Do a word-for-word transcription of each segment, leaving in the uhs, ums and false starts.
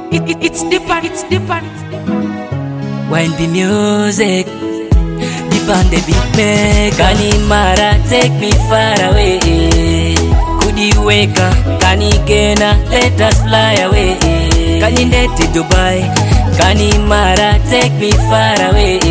it, it, it's different, it's different. When the music, the band the beat make. Kanimara take me far away. Kudiweka, kanigena, let us fly away. Kanindeti Dubai, Kanimara take me far away.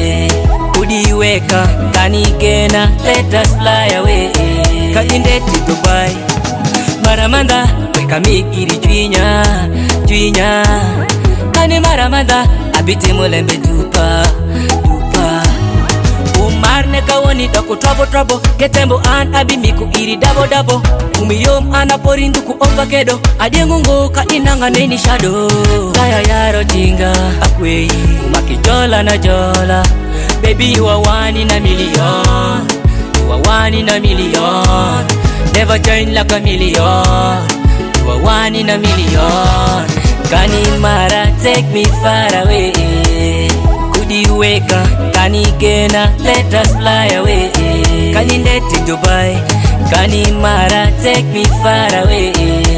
Kudiweka, kanigena, let us fly away. Kanindeti Dubai, Maramanda, weka migiri jwinya, jwinya. Kani Maramanda, abiti mulembe dupa, dupa. Umar ne kawoni dako trouble trouble. Ketembo an abi miku iri dabo dabo. Umiyom anaporindu ku overkedo. Adiengungo ka inanga neni shadow. Kaya yaro tinga akwei. Umaki jola na jola. Baby you are one in a million. You are one in a million. Never join like a million. You are one in a million. Kanimara take me far away. Kudiweka, kanigena, let us fly away. Kanindeti Dubai, Kanimara take me far away.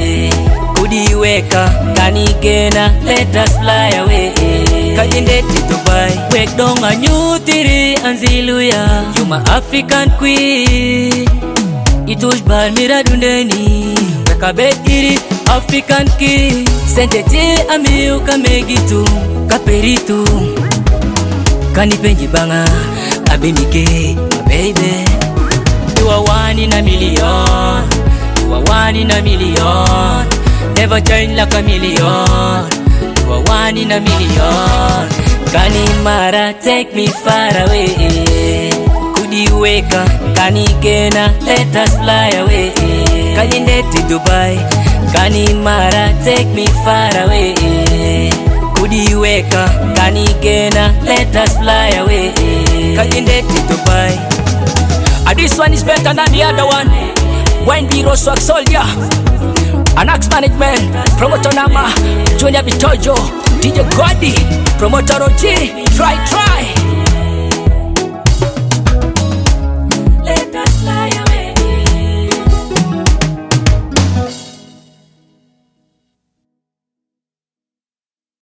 Kudiweka, kanigena, let us fly away. Kanindeti Dubai, wek donga nyutiri anziluya. You my African queen. Itush bal mira dundeni. Weka bekiri African key. Sentete amiu kamegitu, kaperitu. Kanipenji banga, abimike, my baby. You are one in a million. You are one in a million. Never join like a million. You are one in a million. Kanimara take me far away. Kudiweka, kanigena, let us fly away. Kanindeti Dubai, Kanimara take me far away. Kudiweka, kanigena, let us fly away. Kanindeti Dubai. And this one is better than the other one. When the Roswak Soldier, Anax Management, Promoter Nama, Junior Bitojo, D J Gwadi, Promoter O G, try, try.